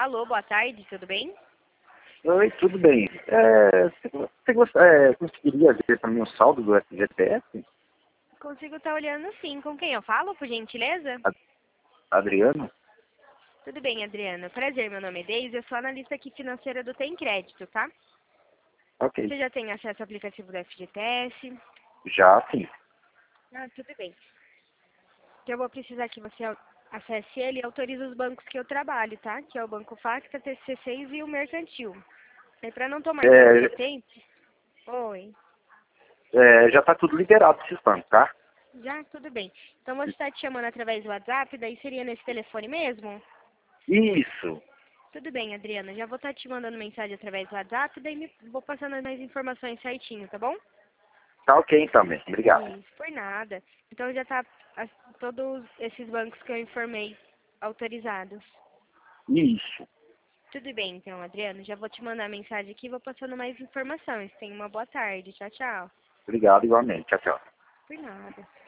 Alô, boa tarde, tudo bem? Oi, tudo bem. Conseguiria ver para mim o saldo do FGTS? Consigo estar olhando sim. Com quem eu falo, por gentileza? A- Adriano? Tudo bem, Adriana. Prazer, meu nome é Deise, eu sou analista aqui financeira do Tem Crédito, tá? Ok. Você já tem acesso ao aplicativo do FGTS? Já, sim. Ah, tudo bem. Eu vou precisar que você acesse ele e autorize os bancos que eu trabalho, tá? Que é o Banco Facta, TC6 e o Mercantil. E para não tomar tanto É, seu tempo... Oi. já está tudo liberado esses bancos, tá? Já? Tudo bem. Então você está te chamando através do WhatsApp, daí seria nesse telefone mesmo? Isso. Tudo bem, Adriana. Já vou estar te mandando mensagem através do WhatsApp, daí vou passando mais informações certinho, tá bom? Tá ok então, mesmo. Obrigado. Isso, por nada. Então já tá todos esses bancos que eu informei autorizados. Isso. Tudo bem, então, Adriana. Já vou te mandar mensagem aqui e vou passando mais informações. Tenha uma boa tarde. Tchau, tchau. Obrigado igualmente. Tchau, tchau. Por nada.